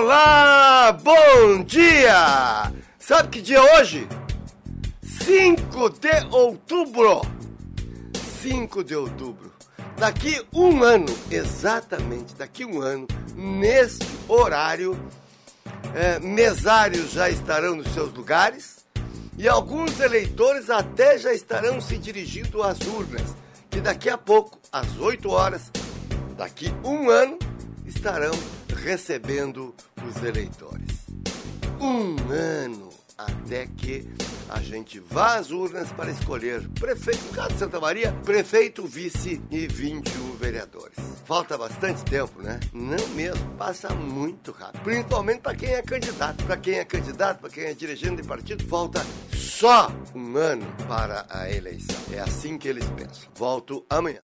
Olá, bom dia! Sabe que dia é hoje? 5 de outubro. 5 de outubro. Daqui um ano, exatamente daqui um ano, neste horário, mesários já estarão nos seus lugares e alguns eleitores até já estarão se dirigindo às urnas, que daqui a pouco, às 8 horas, daqui um ano, estarão recebendo os eleitores. Um ano até que a gente vá às urnas para escolher prefeito, no caso de Santa Maria, prefeito, vice e 21 vereadores. Falta bastante tempo, né? Não mesmo, passa muito rápido. Principalmente para quem é candidato. Para quem é dirigente de partido, falta só um ano para a eleição. É assim que eles pensam. Volto amanhã.